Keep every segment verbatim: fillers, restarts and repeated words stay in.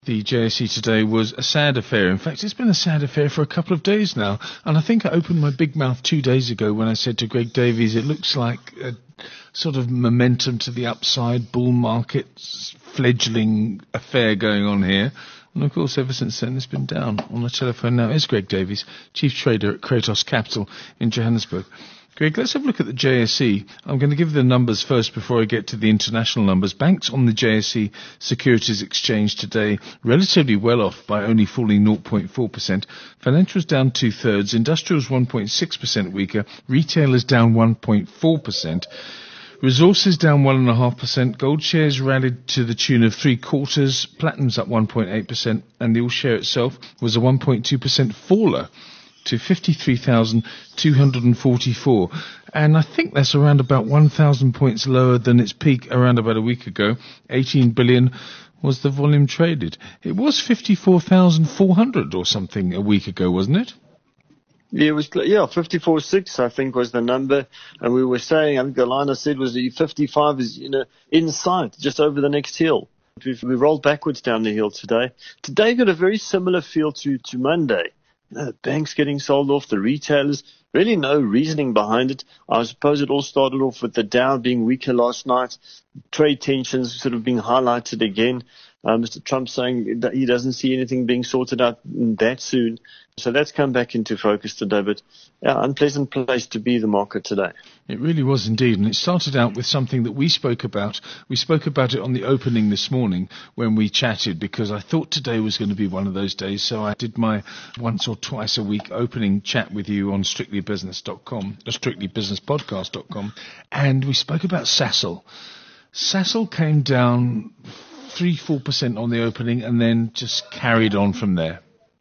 The J S E today was a sad affair. In fact, it's been a sad affair for a couple of days now. And I think I opened my big mouth two days ago when I said to Greg Davies, it looks like a sort of momentum to the upside, bull market, fledgling affair going on here. And of course, ever since then, it's been down. On the telephone now is Greg Davies, Chief Trader at Kratos Capital in Johannesburg. Greg, let's have a look at the J S E. I'm going to give the numbers first before I get to the international numbers. Banks on the J S E Securities Exchange today relatively well off by only falling zero point four percent. Financials down two-thirds. Industrials one point six percent weaker. Retailers down one point four percent. Resources down one point five percent. Gold shares rallied to the tune of three quarters. Platinum's up one point eight percent. And the all share itself was a one point two percent faller to fifty-three thousand two hundred forty-four. And I think that's around about one thousand points lower than its peak around about a week ago. eighteen billion was the volume traded. It was fifty-four thousand four hundred or something a week ago, wasn't it? Yeah, it was, yeah, fifty-four point six, I think, was the number. And we were saying, I think the line I said was the fifty-five is, you know, in sight, just over the next hill. We've, we rolled backwards down the hill today. Today got a very similar feel to, to Monday. The banks getting sold off, the retailers, really no reasoning behind it. I suppose it all started off with the Dow being weaker last night, trade tensions sort of being highlighted again. Uh, Mister Trump saying that he doesn't see anything being sorted out that soon. So that's come back into focus today. But yeah, unpleasant place to be, the market today. It really was indeed. And it started out with something that we spoke about. We spoke about it on the opening this morning when we chatted, because I thought today was going to be one of those days. So I did my once or twice a week opening chat with you on strictly business dot com, or strictly business podcast dot com. And we spoke about Sasol. Sasol came down three, four percent on the opening and then just carried on from there.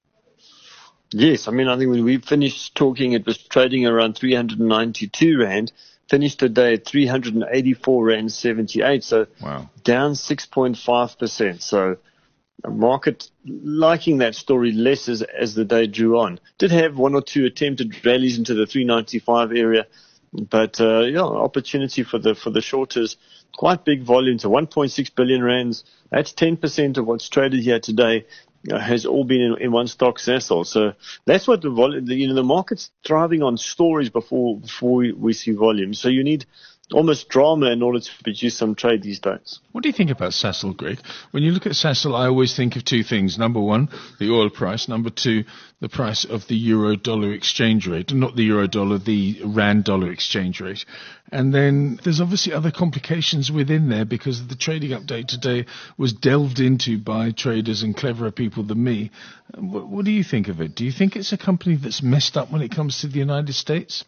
Yes, I mean, I think when we finished talking, it was trading around three hundred ninety-two rand, finished today at three hundred eighty-four rand seventy-eight, so wow, down six point five percent. So a market liking that story less as, as the day drew on. Did have one or two attempted rallies into the three ninety-five area, but uh, yeah, opportunity for the for the shorters. Quite big volume to one point six billion rands. That's ten percent of what's traded here today. Uh, has all been in, in one stock, Sasol. So that's what the volume, the, you know, the market's thriving on stories before before we, we see volume. So you need almost drama in order to produce some trade these days. What do you think about Sasol, Greg? When you look at Sasol, I always think of two things. Number one, the oil price. Number two, the price of the euro-dollar exchange rate. Not the euro-dollar, the rand-dollar exchange rate. And then there's obviously other complications within there, because the trading update today was delved into by traders and cleverer people than me. What, what do you think of it? Do you think it's a company that's messed up when it comes to the United States?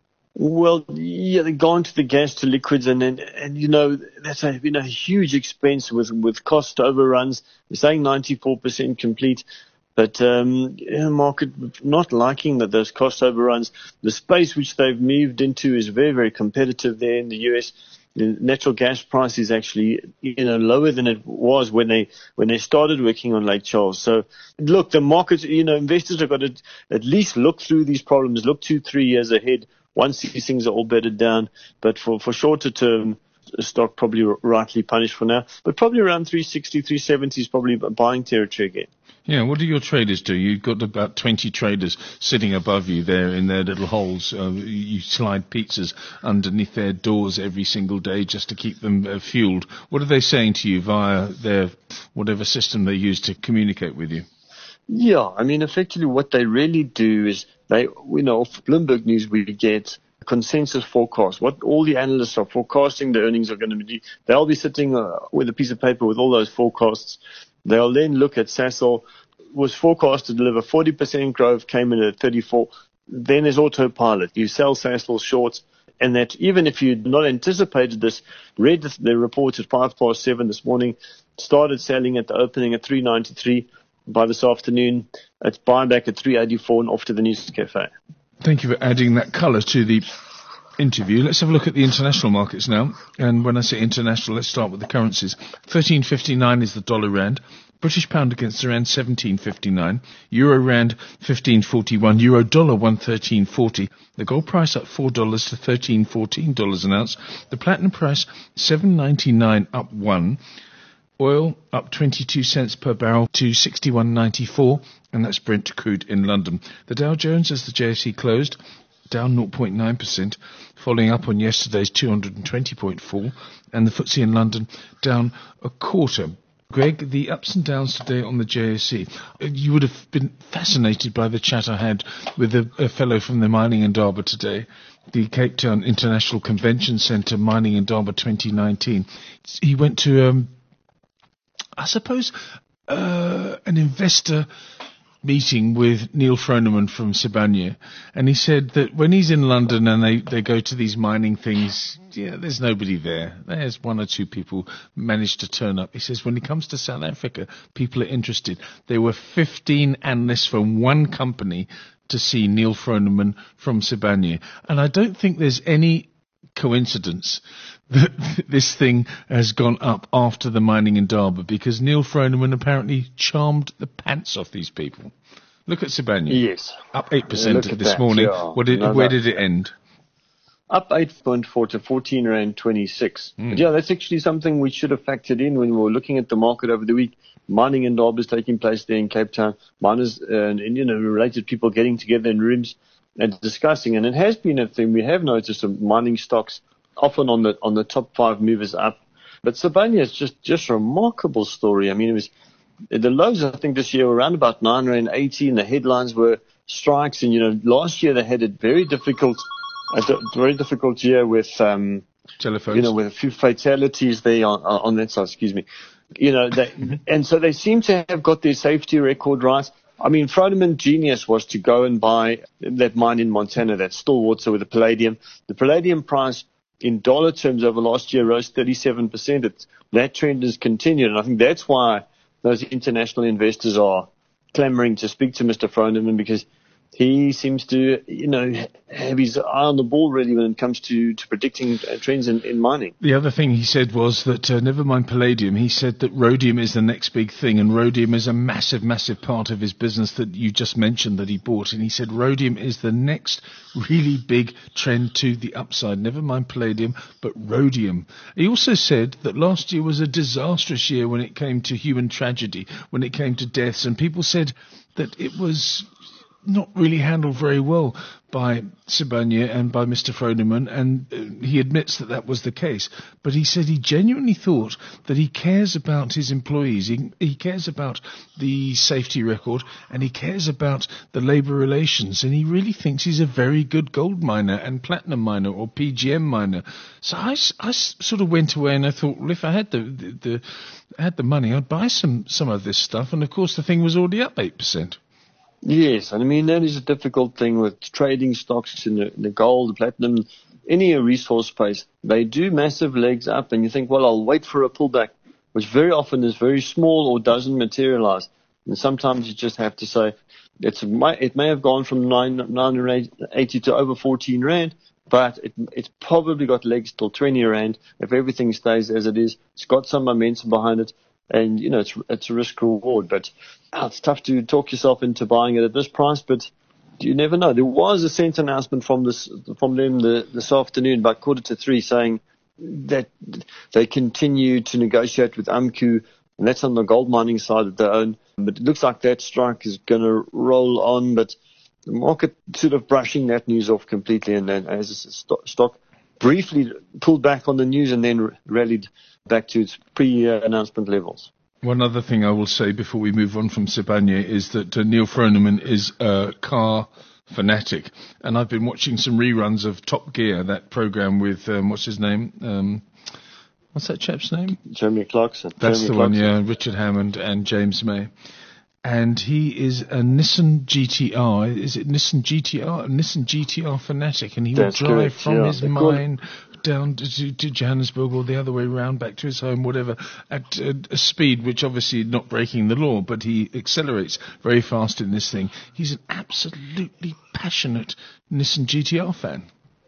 Well, yeah, they've gone to the gas to liquids, and and, and you know, that's a, you know, huge expense with, with cost overruns. They're saying ninety-four percent complete, but um, yeah, market not liking that those cost overruns. The space which they've moved into is very, very competitive there in the U S. The natural gas price is actually, you know, lower than it was when they when they started working on Lake Charles. So, look, the markets, you know, investors have got to at least look through these problems, look two, three years ahead. Once these things are all bedded down, but for, for shorter term, stock probably rightly punished for now, but probably around three sixty, three seventy is probably buying territory again. Yeah, what do your traders do? You've got about twenty traders sitting above you there in their little holes. Uh, you slide pizzas underneath their doors every single day just to keep them uh, fueled. What are they saying to you via their whatever system they use to communicate with you? Yeah, I mean, effectively what they really do is they, you know, off Bloomberg News we get a consensus forecast. What all the analysts are forecasting the earnings are going to be. They'll be sitting uh, with a piece of paper with all those forecasts. They'll then look at Sasol, was forecast to deliver forty percent growth, came in at thirty-four. Then there's autopilot. You sell Sasol short, and that even if you'd not anticipated this, read the report at five past seven this morning, started selling at the opening at three ninety-three. By this afternoon, it's buyback at three eighty-four and off to the News Cafe. Thank you for adding that colour to the interview. Let's have a look at the international markets now. And when I say international, let's start with the currencies. thirteen fifty-nine is the dollar rand. British pound against the rand, seventeen fifty-nine. Euro rand, fifteen forty-one. Euro dollar, one thirteen forty. The gold price up four dollars to thirteen fourteen dollars an ounce. The platinum price, seven ninety-nine, up one. Oil up twenty-two cents per barrel to sixty-one ninety-four, and that's Brent crude in London. The Dow Jones, as the J S E closed, down zero point nine percent, following up on yesterday's two hundred twenty point fall, and the F T S E in London down a quarter. Greg, the ups and downs today on the J S E. You would have been fascinated by the chat I had with a, a fellow from the Mining Indaba today, the Cape Town International Convention Centre Mining Indaba twenty nineteen. He went to, um, I suppose, uh, an investor meeting with Neil Froneman from Sibanye, and he said that when he's in London and they, they go to these mining things, yeah, there's nobody there. There's one or two people managed to turn up. He says when it comes to South Africa, people are interested. There were fifteen analysts from one company to see Neil Froneman from Sibanye, and I don't think there's any coincidence that this thing has gone up after the Mining Indaba, because Neil Froneman apparently charmed the pants off these people. Look at Sibanye. Yes. Up eight percent yeah, this that, morning. Yeah. What did, no, where that, did it end? Up eight point four to fourteen rand twenty-six. Mm. But yeah, that's actually something we should have factored in when we were looking at the market over the week. Mining Indaba is taking place there in Cape Town. Miners uh, and, you know, related people getting together in rooms and discussing. And it has been a thing. We have noticed some mining stocks often on the on the top five movers up. But Sibanye is just, just a remarkable story. I mean, it was the lows, I think, this year were around about nine rand eighty, and the headlines were strikes. And, you know, last year they had a very difficult, a very difficult year with, um, telephones, you know, with a few fatalities there on, on that side, excuse me. You know, they, mm-hmm. and so they seem to have got their safety record right. I mean, Froneman's genius was to go and buy that mine in Montana, that Stillwater with the palladium. The palladium price in dollar terms over last year rose thirty-seven percent. It's, that trend has continued, and I think that's why those international investors are clamoring to speak to Mister Froneman, because he seems to, you know, have his eye on the ball really when it comes to, to predicting uh, trends in, in mining. The other thing he said was that, uh, never mind palladium, he said that rhodium is the next big thing, and rhodium is a massive, massive part of his business that you just mentioned that he bought. And he said rhodium is the next really big trend to the upside. Never mind palladium, but rhodium. He also said that last year was a disastrous year when it came to human tragedy, when it came to deaths, and people said that it was not really handled very well by Sibanye and by Mister Froneman, and uh, he admits that that was the case. But he said he genuinely thought that he cares about his employees, he, he cares about the safety record, and he cares about the labour relations, and he really thinks he's a very good gold miner and platinum miner or P G M miner. So I, I sort of went away and I thought, well, if I had the, the, the had the money, I'd buy some, some of this stuff, and of course the thing was already up eight percent. Yes, and I mean, that is a difficult thing with trading stocks in the, in the gold, the platinum, any resource space. They do massive legs up, and you think, well, I'll wait for a pullback, which very often is very small or doesn't materialize. And sometimes you just have to say, it's it may have gone from nine eighty to over fourteen rand, but it, it's probably got legs till twenty rand. If everything stays as it is, it's got some momentum behind it. And, you know, it's it's a risk reward, but oh, it's tough to talk yourself into buying it at this price, but you never know. There was a cent announcement from this from them the, this afternoon, about quarter to three, saying that they continue to negotiate with A M C U, and that's on the gold mining side that they own. But it looks like that strike is going to roll on, but the market sort of brushing that news off completely, and then as a stock briefly pulled back on the news and then rallied back to its pre-announcement levels. One other thing I will say before we move on from Sibanye is that uh, Neil Froneman is a car fanatic, and I've been watching some reruns of Top Gear, that program with, um, what's his name? Um, what's that chap's name? Jeremy Clarkson. That's Jeremy the Clarkson. one, yeah, Richard Hammond and James May. And he is a Nissan G T R. Is it Nissan G T R? A Nissan G T R fanatic, and he That's will drive correct, from yeah. his mine down to, to Johannesburg or the other way around back to his home, whatever, at a, a speed which obviously not breaking the law, but he accelerates very fast in this thing. He's an absolutely passionate Nissan G T R fan.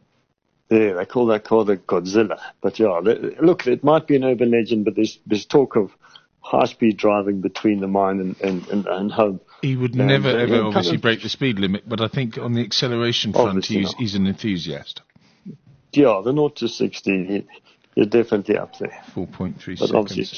Yeah, they call that car the Godzilla. But yeah, look, it might be an urban legend, but there's there's talk of high-speed driving between the mine and, and, and, and home. He would and, never, uh, ever yeah, obviously kind of, break the speed limit, but I think on the acceleration front, he's, he's an enthusiast. Yeah, the zero to sixty, you're definitely up there. four point three but seconds.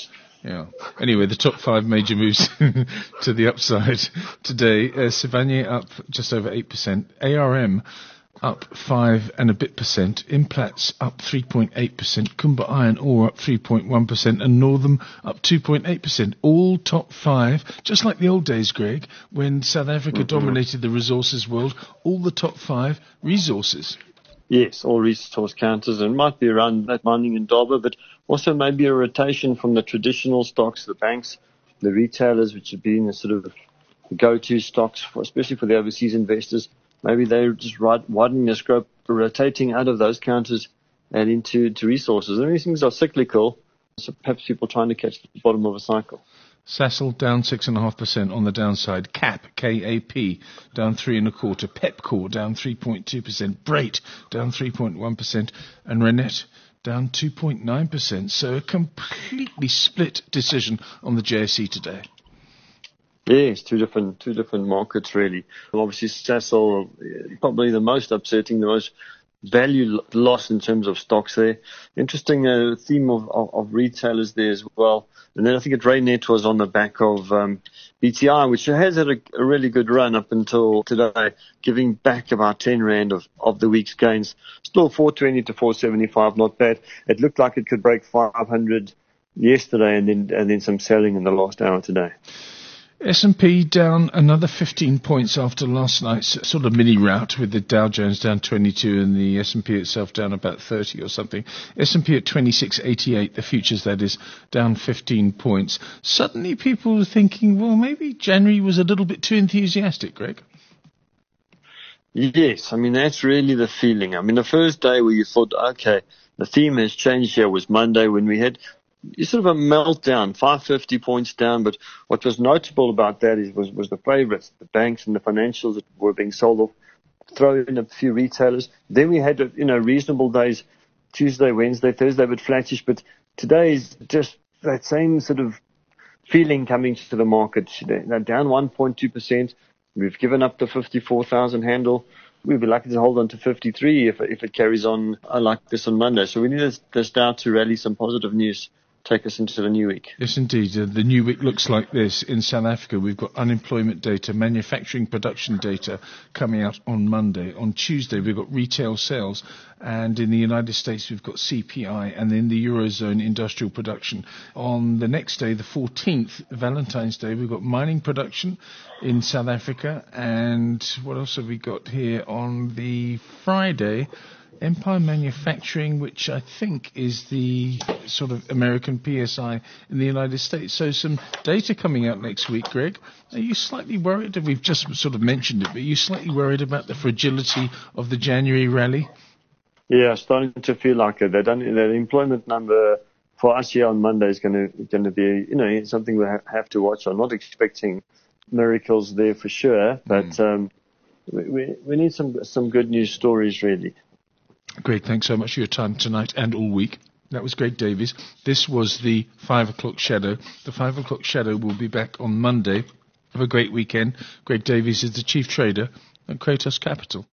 Yeah. Anyway, the top five major moves to the upside today. Uh, Sivanye up just over eight percent. A R M up five and a bit percent. Implats up three point eight percent. Kumba Iron Ore up three point one percent. And Northam up two point eight percent. All top five, just like the old days, Greg, when South Africa mm-hmm. dominated the resources world. All the top five resources. Yes, all resource counters, and might be around that mining and Indaba, but also maybe a rotation from the traditional stocks, the banks, the retailers, which have been the sort of the go-to stocks, for, especially for the overseas investors. Maybe they're just widening their scope, rotating out of those counters and into to resources. And these things are cyclical, so perhaps people trying to catch the bottom of a cycle. Sasol down six and a half percent on the downside. C A P, K A P, down three and a quarter. Pepcore down three point two percent. Brait down three point one percent, and Rennet down two point nine percent. So a completely split decision on the J S E today. Yes, two different two different markets really. Obviously, Sasol probably the most upsetting, the most value loss in terms of stocks there. Interesting uh, theme of, of, of retailers there as well. And then I think at Reinet was on the back of um, B T I, which has had a, a really good run up until today, giving back about ten rand of, of the week's gains. Still four twenty to four seventy-five, not bad. It looked like it could break five hundred yesterday, and then and then some selling in the last hour today. S and P down another fifteen points after last night's sort of mini rout with the Dow Jones down twenty-two and the S and P itself down about thirty or something. S and P at twenty-six eighty-eight, the futures that is, down fifteen points. Suddenly people were thinking, well, maybe January was a little bit too enthusiastic, Greg. Yes, I mean, that's really the feeling. I mean, the first day where you thought, okay, the theme has changed here was Monday when we had It's sort of a meltdown, five hundred fifty points down. But what was notable about that is was, was the favorites, the banks and the financials that were being sold off. Throw in a few retailers. Then we had, you know, reasonable days, Tuesday, Wednesday, Thursday, but flattish. But today is just that same sort of feeling coming to the market. They're down one point two percent. We've given up the fifty-four thousand handle. We'd be lucky to hold on to fifty-three if, if it carries on like this on Monday. So we need this, this Dow to rally some positive news, take us into the new week. Yes, indeed. Uh, the new week looks like this. In South Africa, we've got unemployment data, manufacturing production data coming out on Monday. On Tuesday, we've got retail sales. And in the United States, we've got C P I. And in the Eurozone, industrial production. On the next day, the fourteenth, Valentine's Day, we've got mining production in South Africa. And what else have we got here? On the Friday, Empire Manufacturing, which I think is the sort of American P S I in the United States. So some data coming out next week, Greg. Are you slightly worried? We've just sort of mentioned it, but are you slightly worried about the fragility of the January rally? Yeah, starting to feel like it. They don't, the employment number for us here on Monday is going to going to be, you know, something we have to watch. I'm not expecting miracles there for sure, but mm. um, we, we we need some some good news stories really. Greg, thanks so much for your time tonight and all week. That was Greg Davies. This was the five o'clock Shadow. The five o'clock Shadow will be back on Monday. Have a great weekend. Greg Davies is the Chief Trader at Kratos Capital.